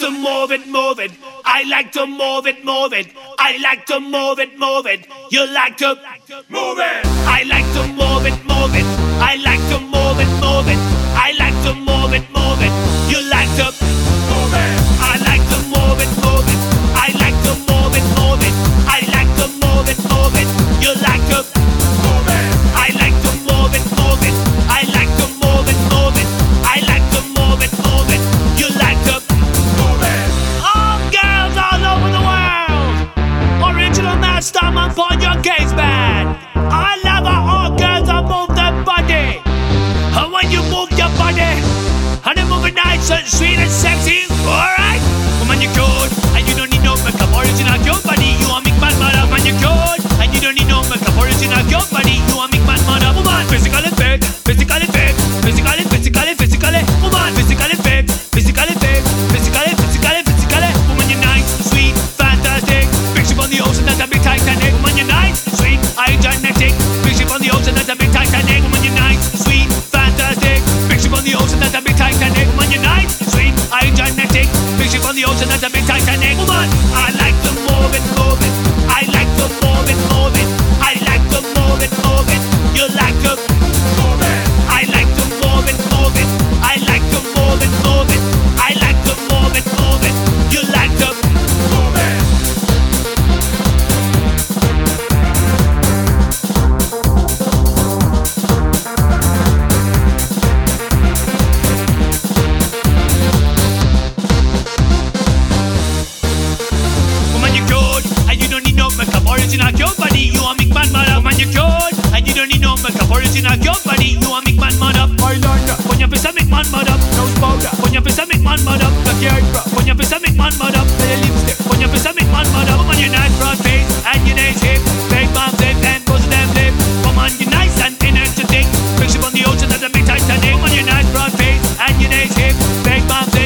to move it, move it. I like to move it, move it. I like to move it, move it. You like to move it. I like to move it, move it. I like to move it, move it. I like to move it, move it. You like to move it. I like to move it, move it. I like to move it, move it. I like to move it, move it. You like to move it. I like to move it, move it. I like to move it, move it. I like to move it, move it. You like to move it. All girls all over the world. Original master man for your case, man. I love how all girls all move their body. And when you move your body, and you move it nice and sweet and sexy, alright? Woman, you're good, and you don't need no makeup. Original your body, you want make man mad up. Man, you're good, and you don't need no makeup. Original your body, you want make man mad up. Woman, physically fit, physically fit, physically, physically, physically. Woman, physically fit, physically fit, physically, physically, physically. Woman, you're nice, sweet, fantastic. Big ship on the ocean, that's a big Titanic. Woman, you're nice, sweet, gigantic. Big ship on the ocean, that's a big Titanic. Woman, you're nice, sweet, fantastic. Big ship on the ocean, that's a big Titanic. Woman, you're nice, sweet, gigantic. Big ship on the ocean, that's a big Titanic. Woman, I like to move it, move it. I like to move it, move it. I like to move it, move it. You like to move it. I like to move it, move it. I like to move it, move it. I like to move it, move it. You like to move it. Woman, you're good, and you don't need no makeup. Original your body, you want make man mad up. Woman, you're good, and you don't need no makeup. Original your body, you want make man mad up. Eyeliner, when your face make man mad up. Nose powder, when your face make man mad up. Black eyebrow, when your face make man mad up. Little lipstick, when your face make man mad up. Woman, you're nice, broad face, and your nice hip. Big bump, lip, and pose them lip. Woman, you're nice and energetic. Big ship on the ocean, that's a big Titanic. Woman, you're nice, broad face, and your nice hip. Big bump, lip.